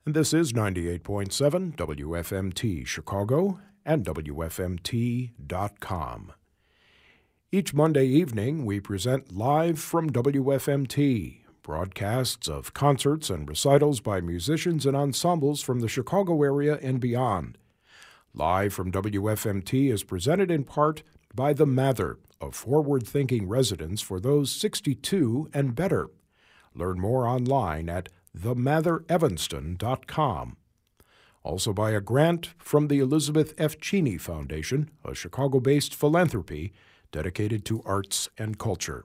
And this is 98.7 WFMT Chicago and WFMT.com. Each Monday evening, we present Live from WFMT, broadcasts of concerts and recitals by musicians and ensembles from the Chicago area and beyond. Live from WFMT is presented in part by The Mather, a forward-thinking residence for those 62 and better. Learn more online at thematherevanston.com. Also by a grant from the Elizabeth F. Cheney Foundation, a Chicago-based philanthropy dedicated to arts and culture.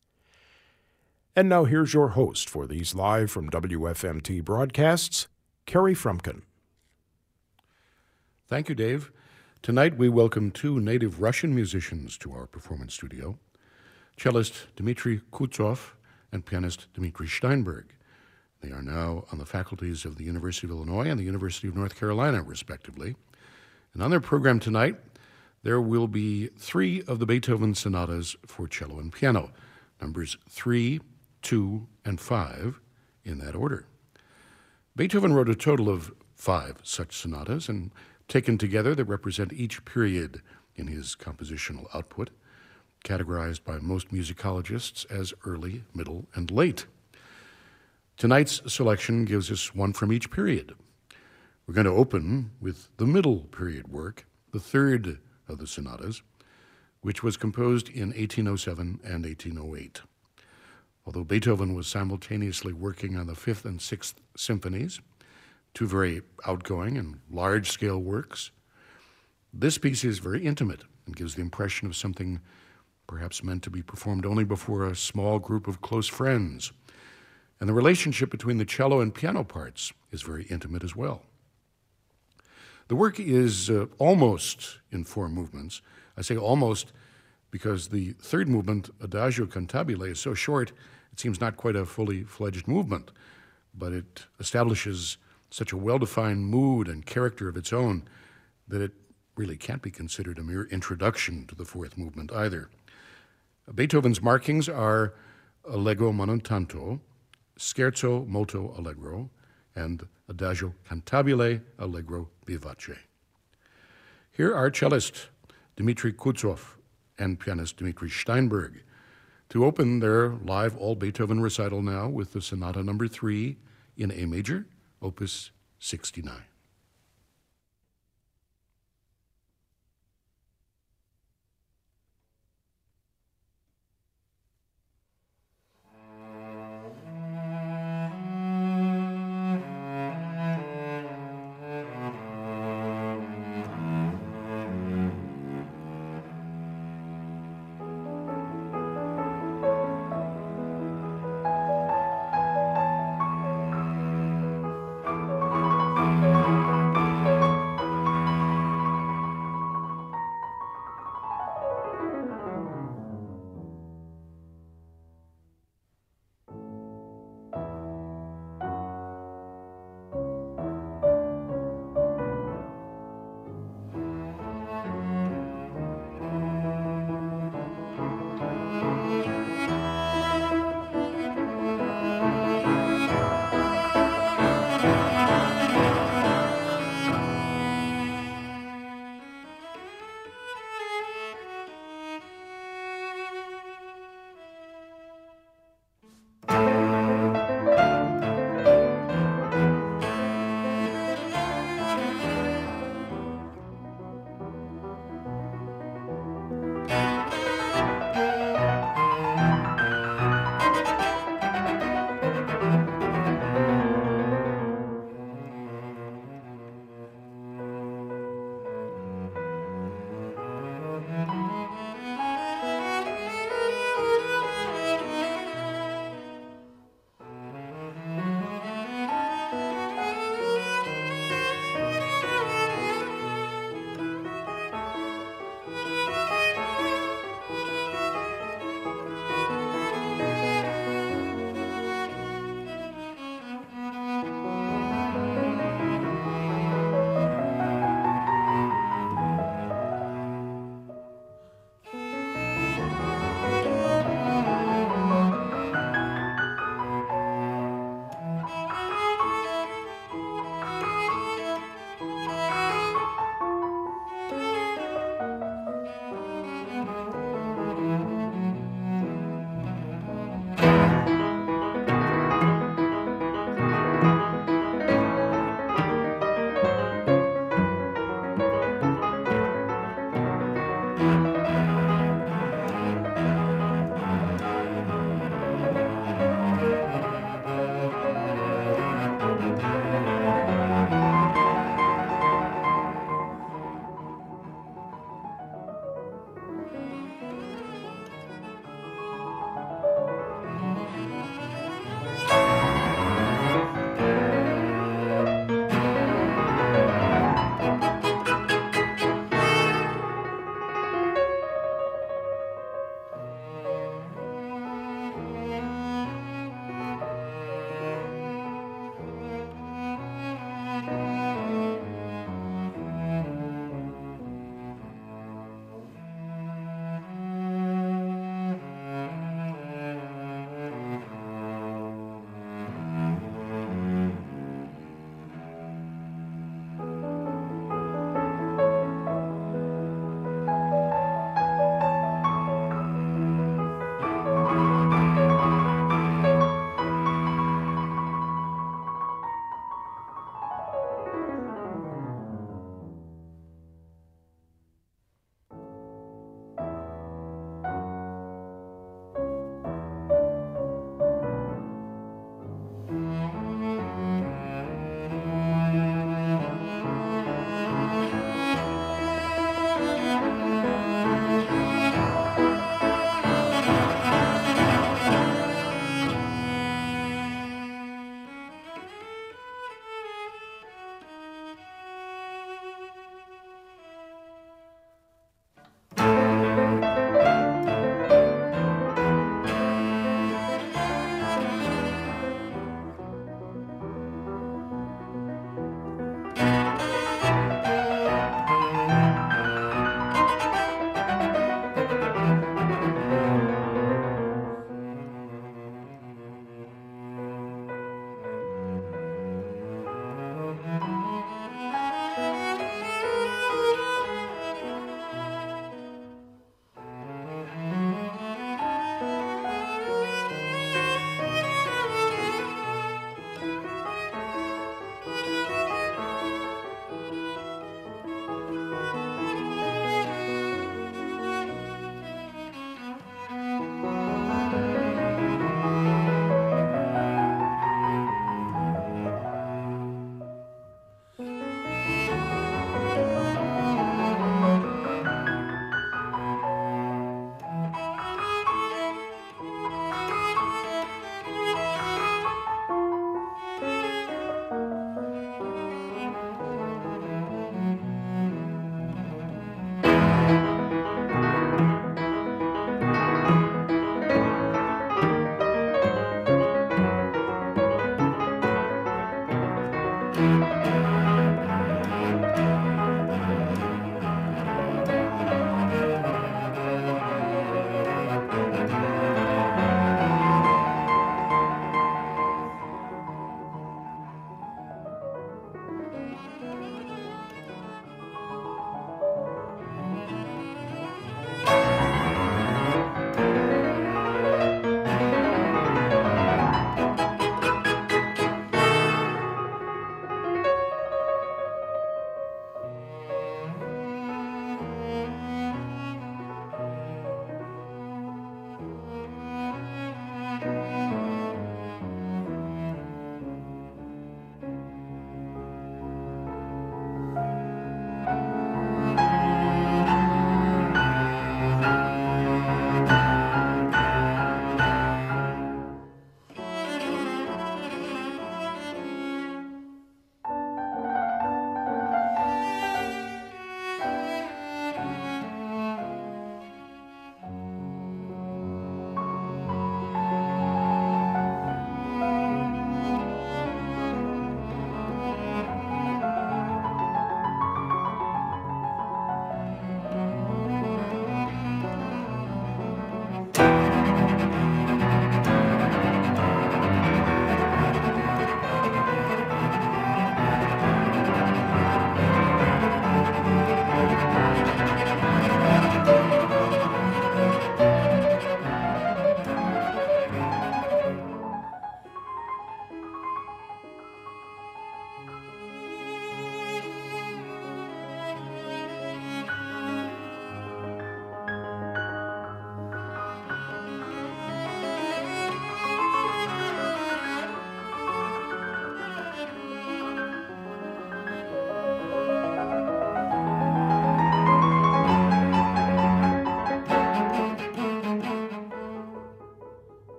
And now here's your host for these Live from WFMT broadcasts, Kerry Frumkin. Thank you, Dave. Tonight we welcome two native Russian musicians to our performance studio, cellist Dmitry Kutsov and pianist Dmitry Steinberg. They are now on the faculties of the University of Illinois and the University of North Carolina, respectively. And on their program tonight, there will be three of the Beethoven sonatas for cello and piano, numbers 3, 2, and 5, in that order. Beethoven wrote a total of 5 such sonatas, and taken together, they represent each period in his compositional output, categorized by most musicologists as early, middle, and late. Tonight's selection gives us one from each period. We're going to open with the middle period work, the third of the sonatas, which was composed in 1807 and 1808. Although Beethoven was simultaneously working on the Fifth and Sixth Symphonies, two very outgoing and large-scale works, this piece is very intimate and gives the impression of something perhaps meant to be performed only before a small group of close friends. And the relationship between the cello and piano parts is very intimate as well. The work is almost in 4 movements. I say almost because the third movement, Adagio Cantabile, is so short, it seems not quite a fully fledged movement, but it establishes such a well-defined mood and character of its own that it really can't be considered a mere introduction to the fourth movement either. Beethoven's markings are Allegro monotanto, Scherzo molto allegro, and Adagio cantabile allegro vivace. Here are cellist Dmitry Kutsov and pianist Dmitry Steinberg to open their live all Beethoven recital now with the Sonata number 3 in A major, Opus 69.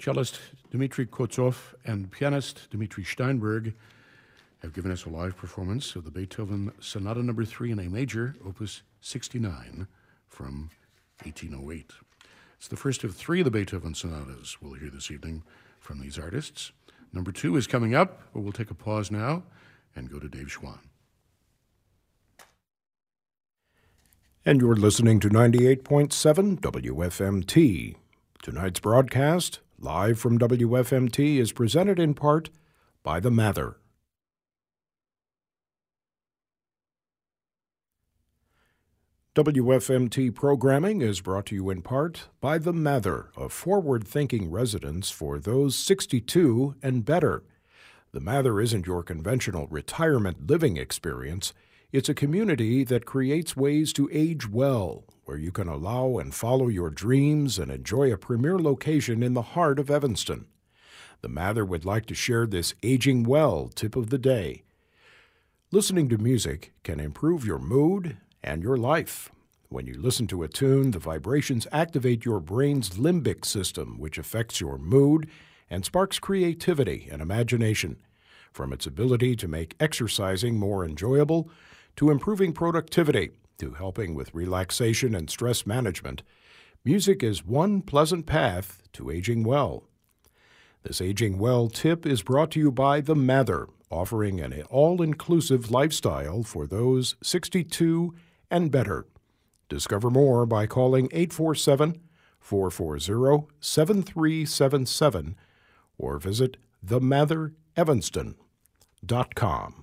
cellist Dmitry Kozov and pianist Dmitri Steinberg have given us a live performance of the Beethoven Sonata No. 3 in A major, Opus 69, from 1808. It's the first of three of the Beethoven sonatas we'll hear this evening from these artists. Number 2 is coming up, but we'll take a pause now and go to Dave Schwann. And you're listening to 98.7 WFMT. Tonight's broadcast, live from WFMT, is presented in part by The Mather. WFMT programming is brought to you in part by The Mather, a forward-thinking residence for those 62 and better. The Mather isn't your conventional retirement living experience. It's a community that creates ways to age well, where you can allow and follow your dreams and enjoy a premier location in the heart of Evanston. The Mather would like to share this aging well tip of the day. Listening to music can improve your mood and your life. When you listen to a tune, the vibrations activate your brain's limbic system, which affects your mood and sparks creativity and imagination. From its ability to make exercising more enjoyable, to improving productivity, to helping with relaxation and stress management, music is one pleasant path to aging well. This Aging Well tip is brought to you by The Mather, offering an all-inclusive lifestyle for those 62 and better. Discover more by calling 847-440-7377 or visit themather.evanston.com.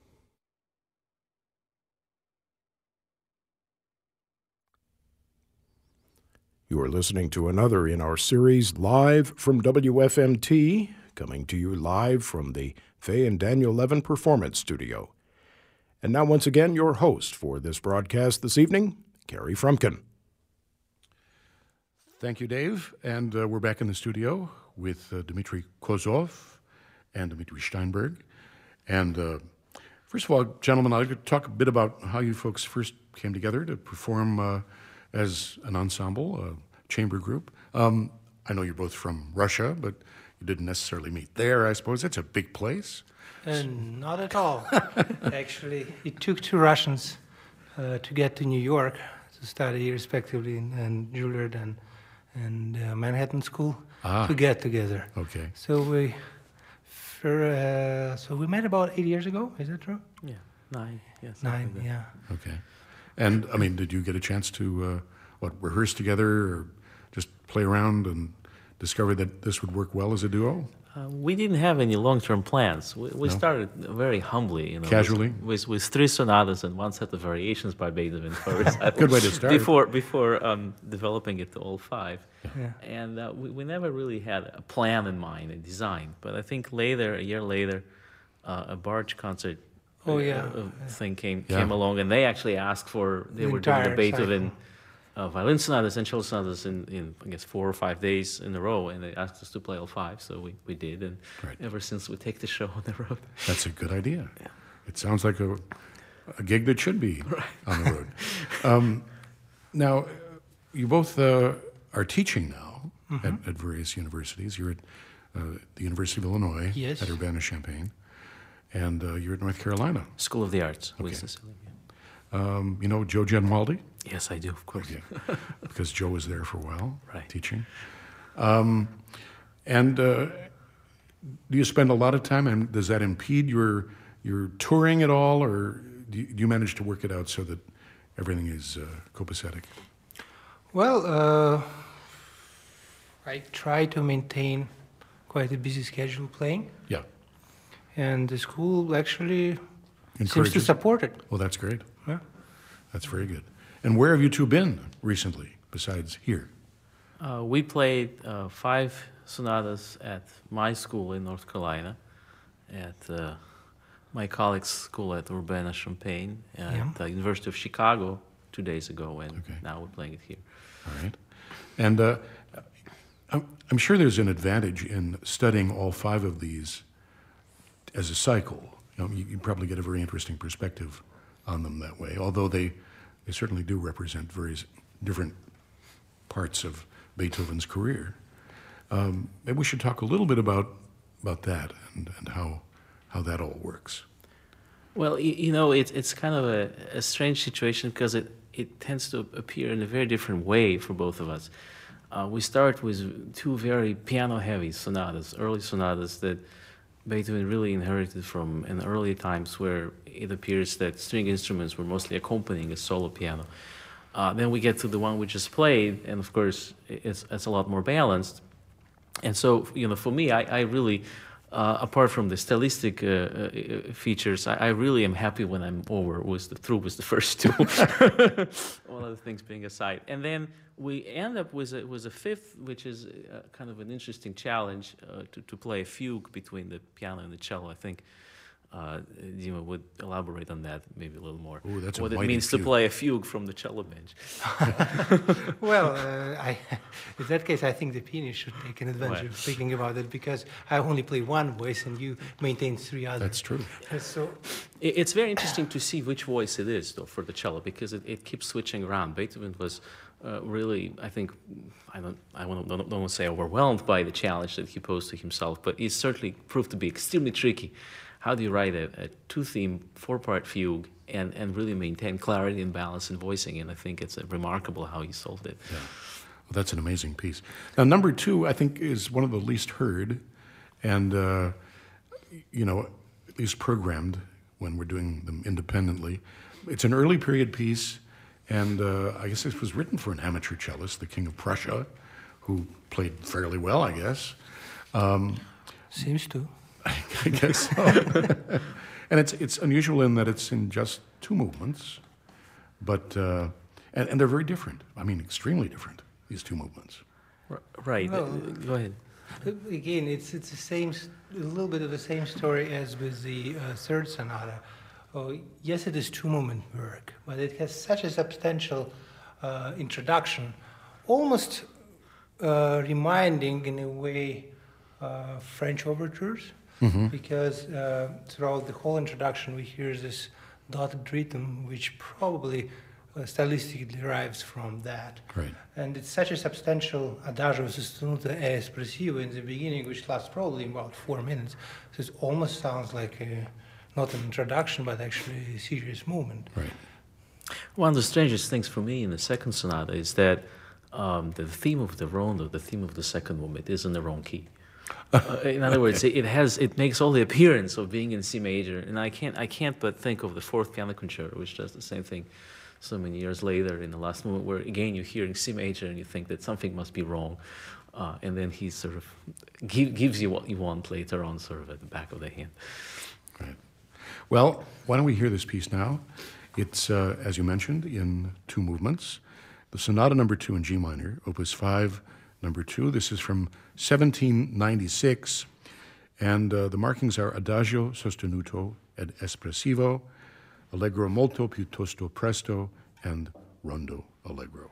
You are listening to another in our series, Live from WFMT, coming to you live from the Faye and Daniel Levin Performance Studio. And now, once again, your host for this broadcast this evening, Carrie Frumkin. Thank you, Dave. And we're back in the studio with Dmitry Kozov and Dmitri Steinberg. And first of all, gentlemen, I'd like to talk a bit about how you folks first came together to perform as an ensemble, a chamber group. I know you're both from Russia, but you didn't necessarily meet there, I suppose. It's a big place. Not at all. Actually, it took two Russians to get to New York to study respectively in Juilliard and Manhattan School to get together. Okay. So we met about 8 years ago. Is that true? Yeah, 9. Yes. 9. Yeah. Okay. And I mean, did you get a chance to rehearse together, or just play around and discover that this would work well as a duo? We didn't have any long-term plans. We started very humbly, Casually, with 3 sonatas and 1 set of variations by Beethoven for recital. Good way to start. Before developing it to all 5, Yeah. and we never really had a plan in mind, a design. But I think later, a year later, a barge concert thing came along, and they actually asked for they were doing the Beethoven violin sonatas and cello sonatas in I guess 4 or 5 days in a row, and they asked us to play all 5, so we did, and ever since we take the show on the road. That's a good idea. Yeah. It sounds like a gig that should be on the road. Now, you both are teaching now at various universities. You're at the University of Illinois Yes. at Urbana-Champaign, and you're at North Carolina. School of the Arts. Okay. Winston-Salem, yeah. You know Joe Genwaldi? Yes, I do, of course. Okay. Because Joe was there for a while, Right. teaching. And do you spend a lot of time, and does that impede your touring at all, or do you manage to work it out so that everything is copacetic? Well, I try to maintain quite a busy schedule playing, Yeah. and the school actually seems to Encourages- support it. Well, that's great. Yeah. That's very good. And where have you two been recently, besides here? We played 5 sonatas at my school in North Carolina, at my colleague's school at Urbana-Champaign, at the University of Chicago 2 days ago, and now we're playing it here. All right. And I'm sure there's an advantage in studying all 5 of these as a cycle. You probably get a very interesting perspective on them that way, although they certainly do represent various different parts of Beethoven's career. Maybe we should talk a little bit about that and how that all works. Well, it's kind of a strange situation because it tends to appear in a very different way for both of us. We start with two very piano-heavy sonatas, early sonatas that Beethoven really inherited from in early times where it appears that string instruments were mostly accompanying a solo piano. Then we get to the one we just played, and of course, it's a lot more balanced. And so, for me, I really, apart from the stylistic features, I really am happy when I'm through with the first two. All other things being aside, and then we end up with a fifth, which is kind of an interesting challenge to play a fugue between the piano and the cello. I think Dima would elaborate on that maybe a little more. Ooh, that's what a it means fugue. to play a fugue from the cello bench. Well, in that case, I think the pianist should take an advantage of speaking about it, because I only play one voice and you maintain three others. That's true. So it's very interesting to see which voice it is, though, for the cello, because it keeps switching around. Beethoven was really, I think, don't want to say overwhelmed by the challenge that he posed to himself, but it certainly proved to be extremely tricky. How do you write a two-theme, four-part fugue and really maintain clarity and balance in voicing? And I think it's remarkable how he solved it. Yeah. Well, that's an amazing piece. Now, number 2, I think, is one of the least heard and, at least programmed when we're doing them independently. It's an early period piece, and I guess this was written for an amateur cellist, the King of Prussia, who played fairly well, I guess. seems to. I guess so. And it's unusual in that it's in just 2 movements, but and they're very different. I mean, extremely different, these 2 movements. Right. Well, go ahead. Again, it's the same, a little bit of the same story as with the third sonata. Oh, yes, it is 2-movement work, but it has such a substantial introduction, almost reminding in a way French overtures. Mm-hmm. Because throughout the whole introduction we hear this dotted rhythm, which probably stylistically derives from that. Right. And it's such a substantial adagio sostenuto e espressivo in the beginning, which lasts probably about 4 minutes. So it almost sounds like not an introduction, but actually a serious movement. Right. One of the strangest things for me in the second sonata is that the theme of the rondo, the theme of the second movement, is in the wrong key. In other words, it makes all the appearance of being in C major, and I can't but think of the Fourth Piano Concerto, which does the same thing so many years later in the last movement, where again you're hearing C major and you think that something must be wrong, and then he sort of gives you what you want later on, sort of at the back of the hand. Right. Well, why don't we hear this piece now? It's, as you mentioned, in 2 movements. The Sonata Number 2 in G minor, Opus 5, Number 2. This is from 1796, and the markings are Adagio sostenuto ed espressivo, Allegro molto piuttosto presto, and Rondo allegro.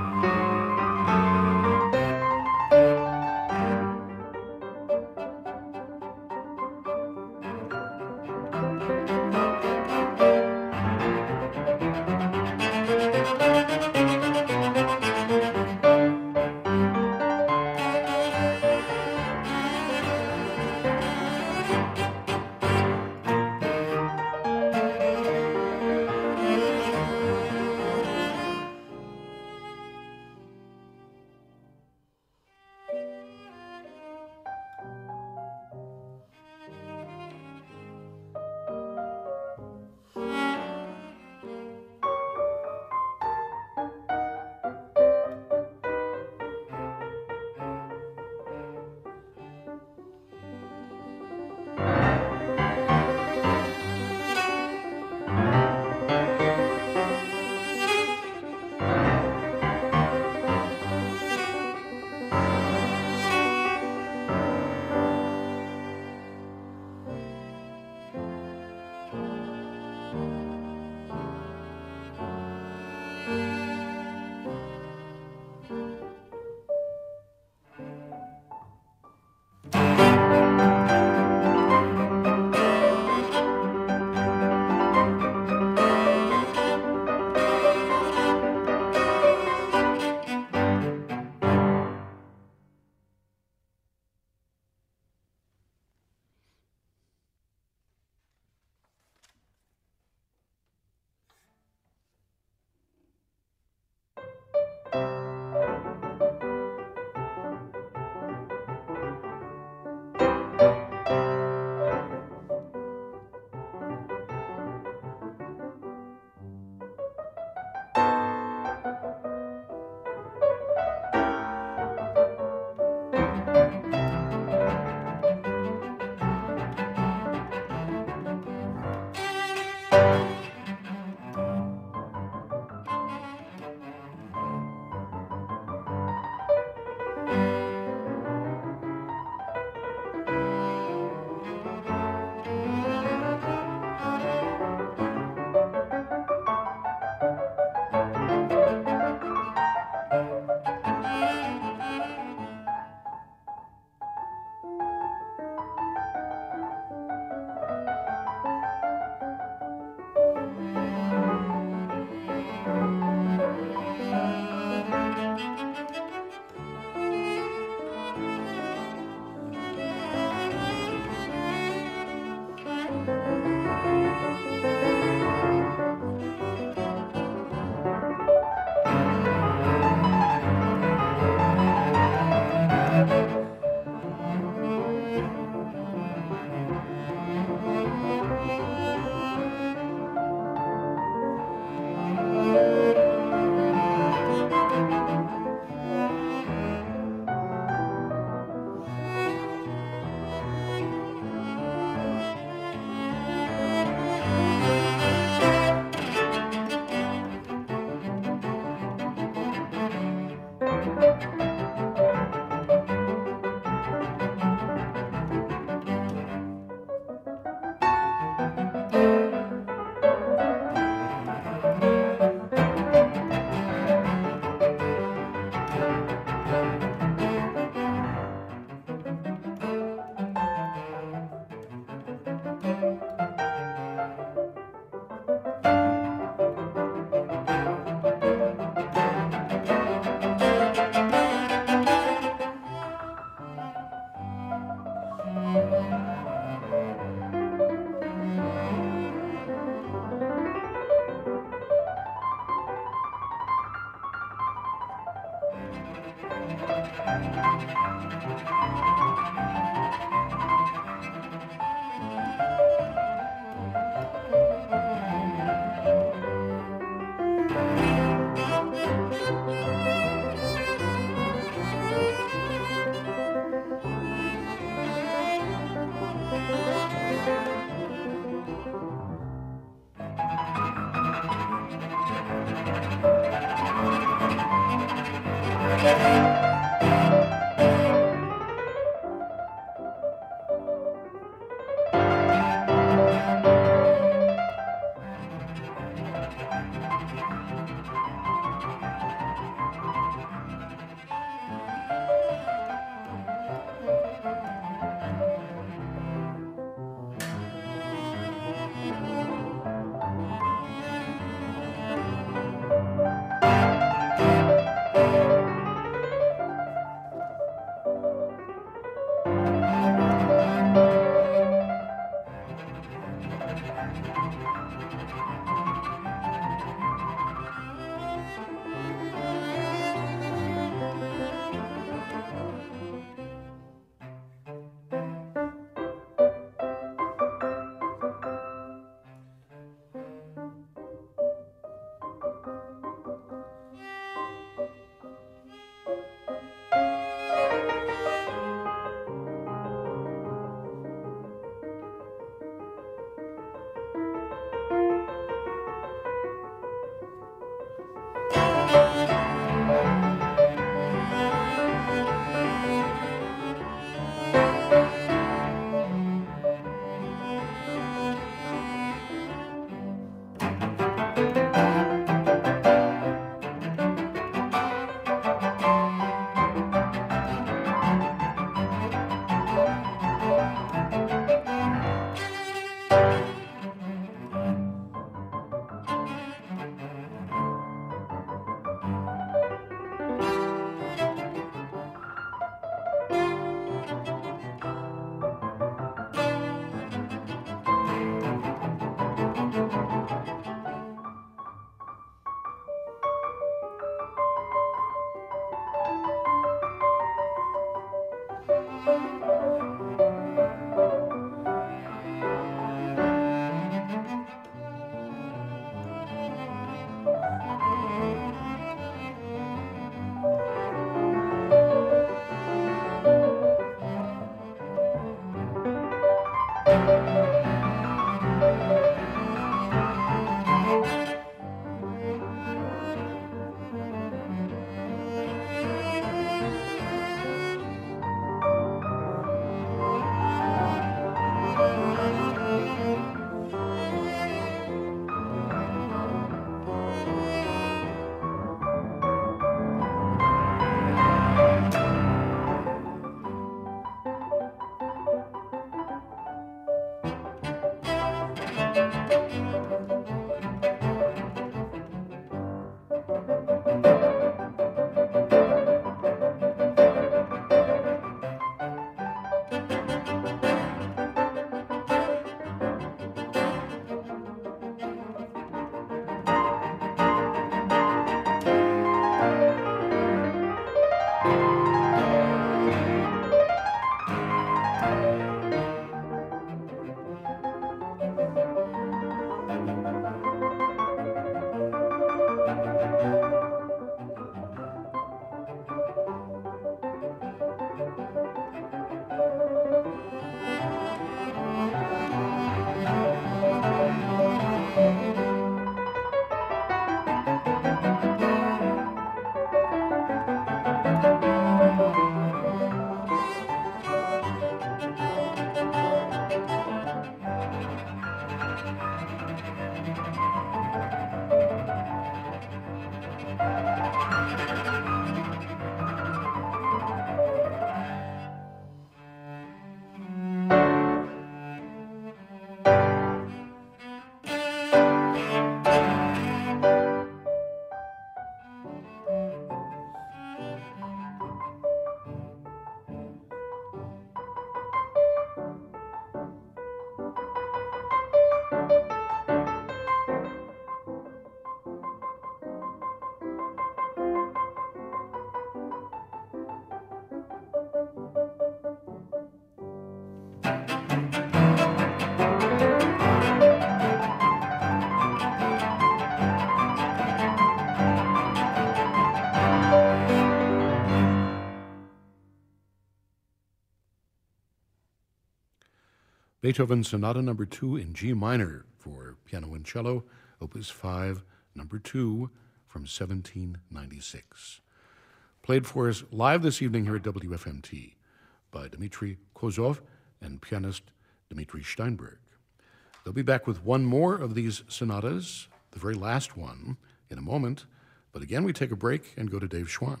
Beethoven Sonata No. 2 in G minor for piano and cello, Opus 5, No. 2 from 1796. Played for us live this evening here at WFMT by Dmitry Kozov and pianist Dmitry Steinberg. They'll be back with one more of these sonatas, the very last one, in a moment. But again, we take a break and go to Dave Schwann.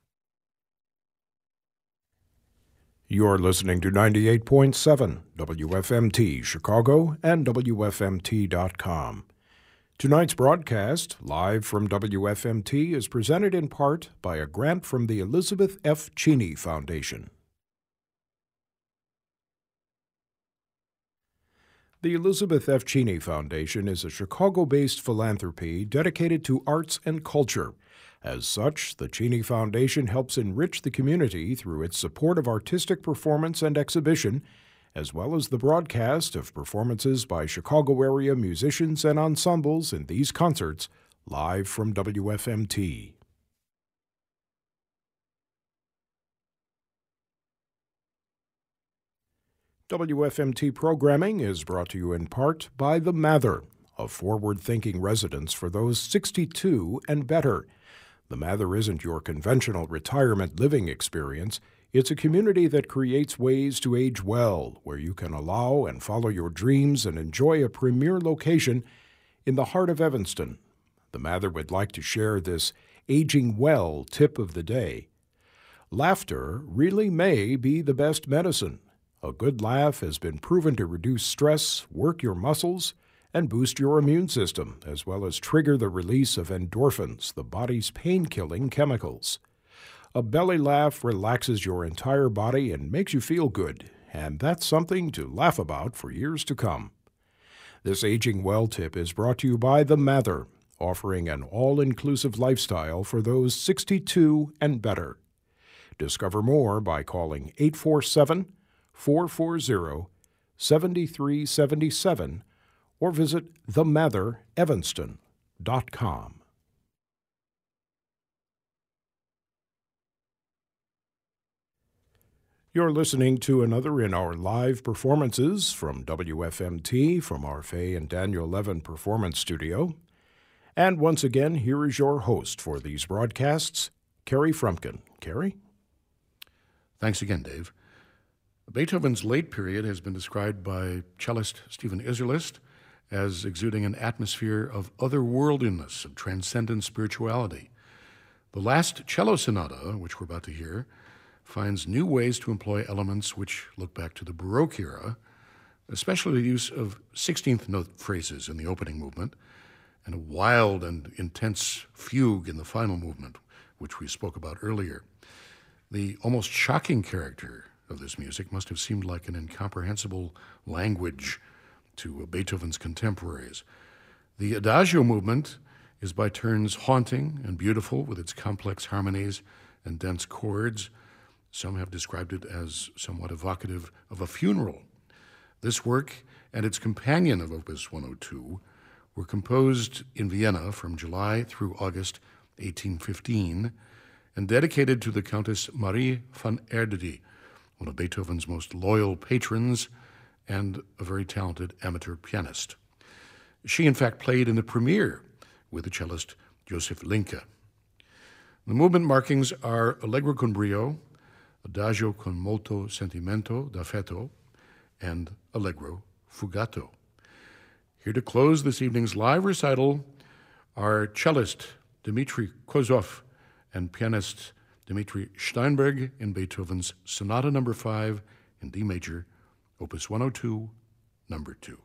You're listening to 98.7 WFMT Chicago and WFMT.com. Tonight's broadcast, live from WFMT, is presented in part by a grant from the Elizabeth F. Cheney Foundation. The Elizabeth F. Cheney Foundation is a Chicago-based philanthropy dedicated to arts and culture. As such, the Cheney Foundation helps enrich the community through its support of artistic performance and exhibition, as well as the broadcast of performances by Chicago-area musicians and ensembles in these concerts, live from WFMT. WFMT programming is brought to you in part by The Mather, a forward-thinking residence for those 62 and better. The Mather isn't your conventional retirement living experience. It's a community that creates ways to age well, where you can allow and follow your dreams and enjoy a premier location in the heart of Evanston. The Mather would like to share this aging well tip of the day. Laughter really may be the best medicine. A good laugh has been proven to reduce stress, work your muscles, and boost your immune system, as well as trigger the release of endorphins, the body's pain-killing chemicals. A belly laugh relaxes your entire body and makes you feel good, and that's something to laugh about for years to come. This Aging Well tip is brought to you by The Mather, offering an all-inclusive lifestyle for those 62 and better. Discover more by calling 847-440-7377 or visit themather.evanston.com. You're listening to another in our live performances from WFMT from our Faye and Daniel Levin Performance Studio. And once again, here is your host for these broadcasts, Kerry Frumkin. Kerry? Thanks again, Dave. Beethoven's late period has been described by cellist Stephen Isserlist as exuding an atmosphere of otherworldliness, of transcendent spirituality. The last cello sonata, which we're about to hear, finds new ways to employ elements which look back to the Baroque era, especially the use of 16th note phrases in the opening movement, and a wild and intense fugue in the final movement, which we spoke about earlier. The almost shocking character of this music must have seemed like an incomprehensible language to Beethoven's contemporaries. The Adagio movement is by turns haunting and beautiful with its complex harmonies and dense chords. Some have described it as somewhat evocative of a funeral. This work and its companion of Opus 102 were composed in Vienna from July through August 1815 and dedicated to the Countess Marie van Erdedy, one of Beethoven's most loyal patrons and a very talented amateur pianist. She, in fact, played in the premiere with the cellist Joseph Linke. The movement markings are Allegro con brio, Adagio con molto sentimento d'affetto, and Allegro fugato. Here to close this evening's live recital are cellist Dmitry Kozov and pianist Dmitry Steinberg in Beethoven's Sonata No. 5 in D major, Opus 102, No. 2.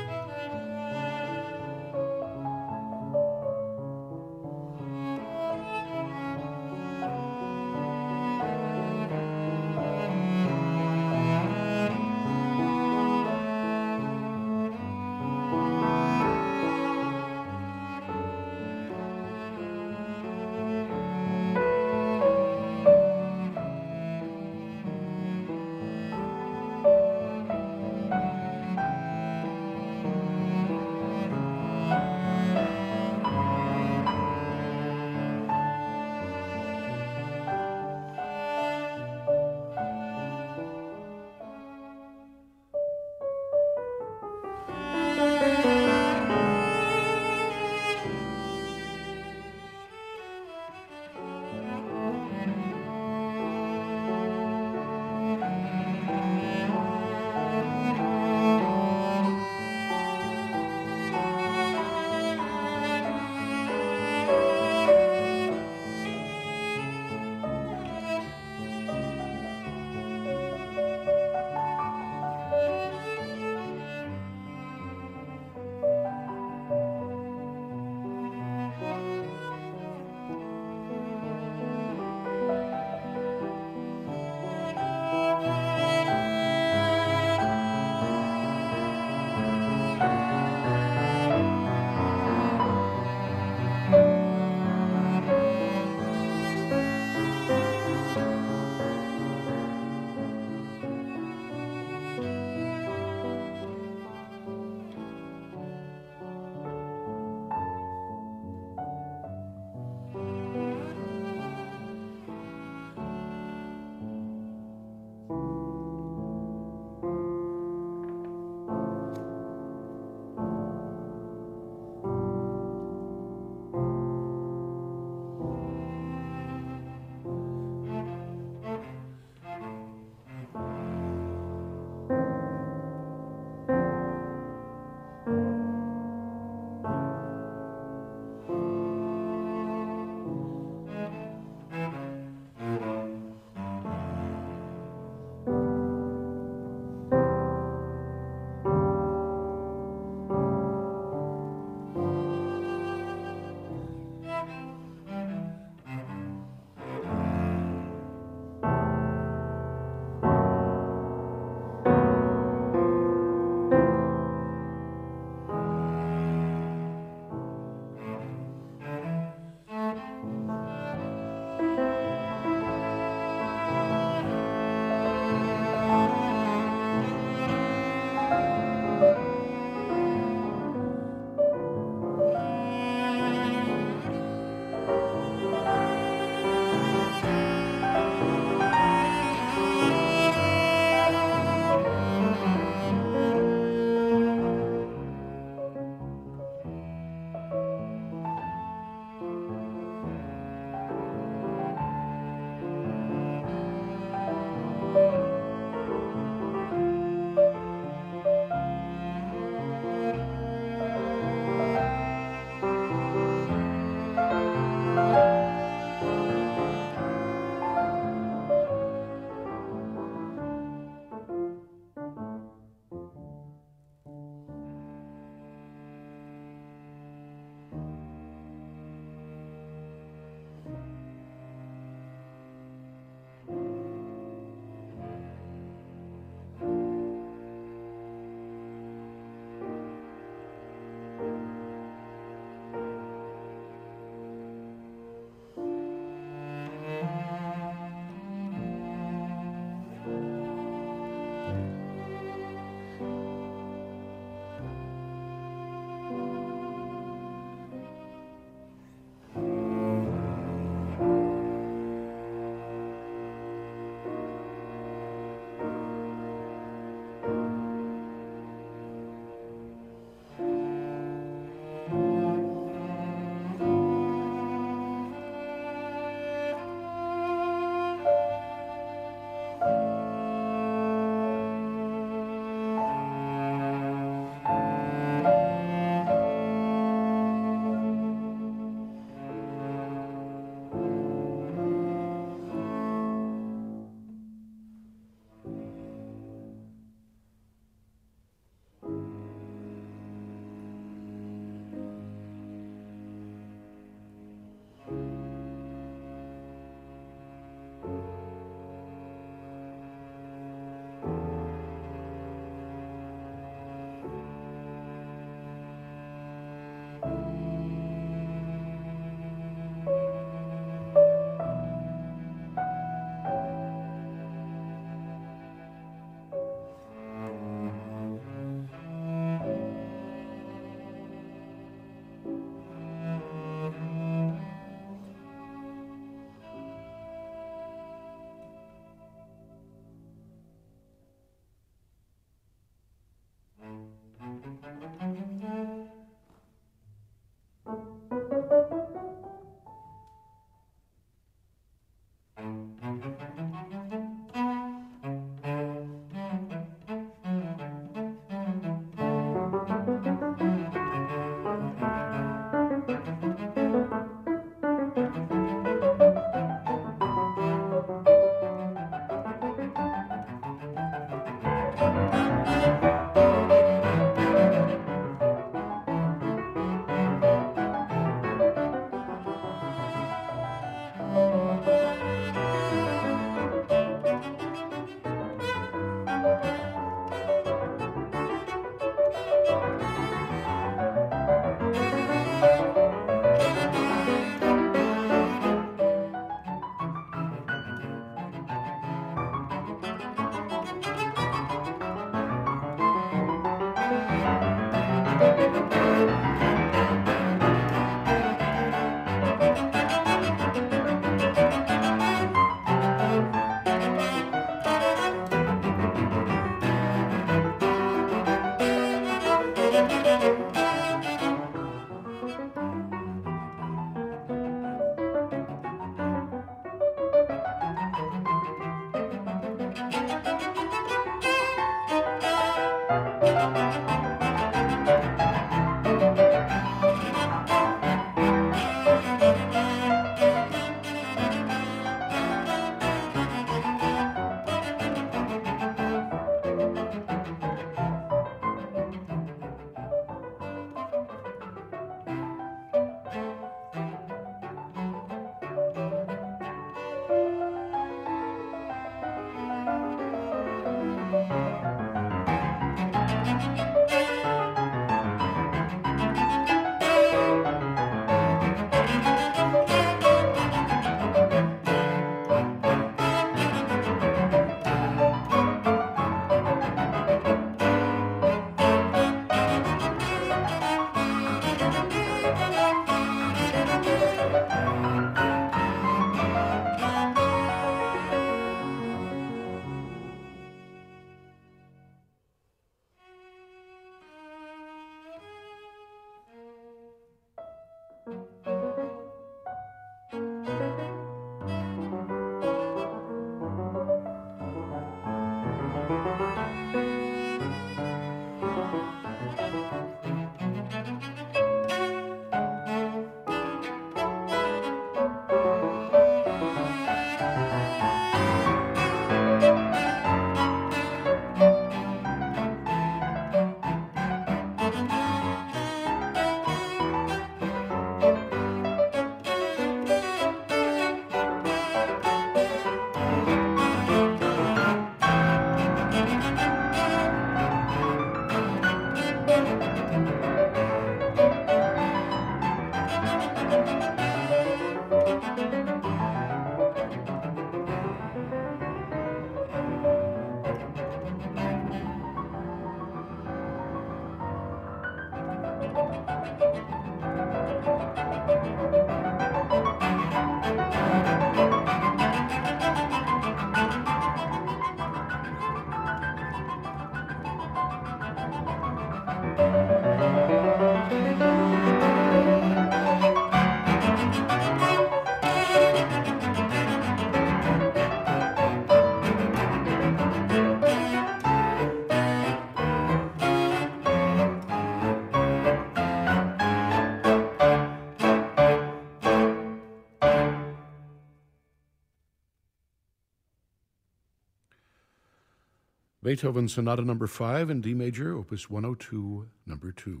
Beethoven Sonata No. 5 in D major, Opus 102, No. 2.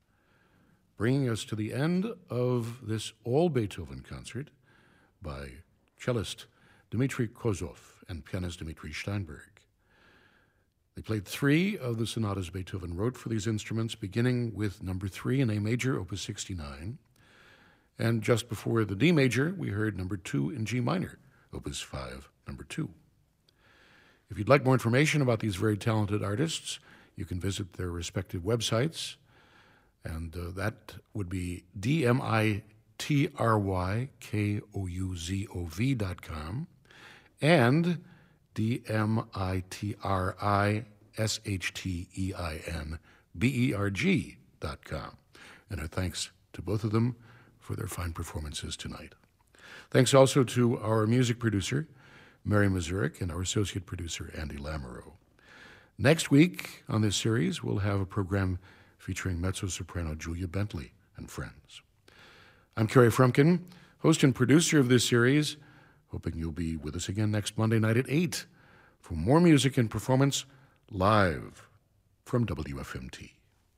Bringing us to the end of this all-Beethoven concert by cellist Dmitri Kozov and pianist Dmitri Steinberg. They played 3 of the sonatas Beethoven wrote for these instruments, beginning with No. 3 in A major, Opus 69. And just before the D major, we heard No. 2 in G minor, Opus 5, No. 2. If you'd like more information about these very talented artists, you can visit their respective websites, and that would be dmitrykouzov.com and dmitryshsteinberg.com. And our thanks to both of them for their fine performances tonight. Thanks also to our music producer, Mary Mazurek, and our associate producer, Andy Lamoureux. Next week on this series, we'll have a program featuring mezzo-soprano Julia Bentley and friends. I'm Kerry Frumkin, host and producer of this series, hoping you'll be with us again next Monday night at 8 for more music and performance live from WFMT.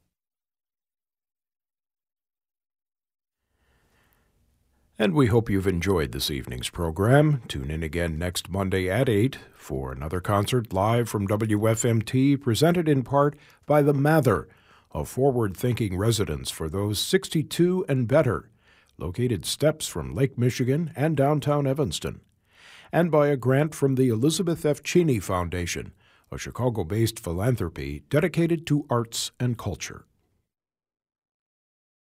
And we hope you've enjoyed this evening's program. Tune in again next Monday at 8 for another concert live from WFMT, presented in part by The Mather, a forward-thinking residence for those 62 and better, located steps from Lake Michigan and downtown Evanston, and by a grant from the Elizabeth F. Cheney Foundation, a Chicago-based philanthropy dedicated to arts and culture.